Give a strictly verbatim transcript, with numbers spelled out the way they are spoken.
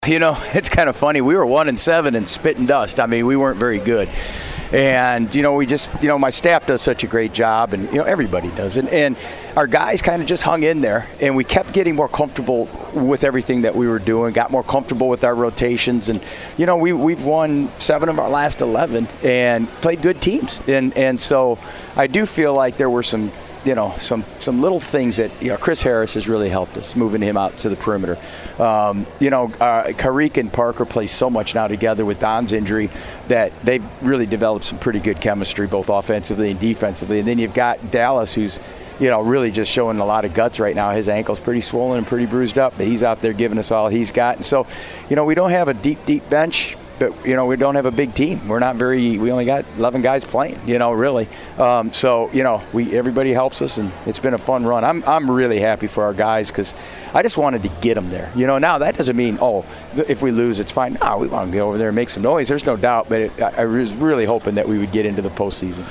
You know, it's kind of funny. We were one and seven and spit and dust. I mean, we weren't very good. And, you know, we just, you know, my staff does such a great job, and, you know, everybody does. And, and our guys kind of just hung in there, and we kept getting more comfortable with everything that we were doing, got more comfortable with our rotations. And, you know, we, we've won seven of our last eleven and played good teams. And, and so I do feel like there were some, you know, some, some little things that, you know, Chris Harris has really helped us, moving him out to the perimeter. Um, you know, uh, Karik and Parker play so much now together with Don's injury that they've really developed some pretty good chemistry, both offensively and defensively. And then you've got Dallas, who's, you know, really just showing a lot of guts right now. His ankle's pretty swollen and pretty bruised up, but he's out there giving us all he's got. And so, you know, we don't have a deep, deep bench. But, you know, we don't have a big team. We're not very – we only got eleven guys playing, you know, really. Um, so, you know, we everybody helps us, and it's been a fun run. I'm I'm really happy for our guys because I just wanted to get them there. You know, now that doesn't mean, oh, if we lose, it's fine. No, we want to get over there and make some noise. There's no doubt. But it, I, I was really hoping that we would get into the postseason.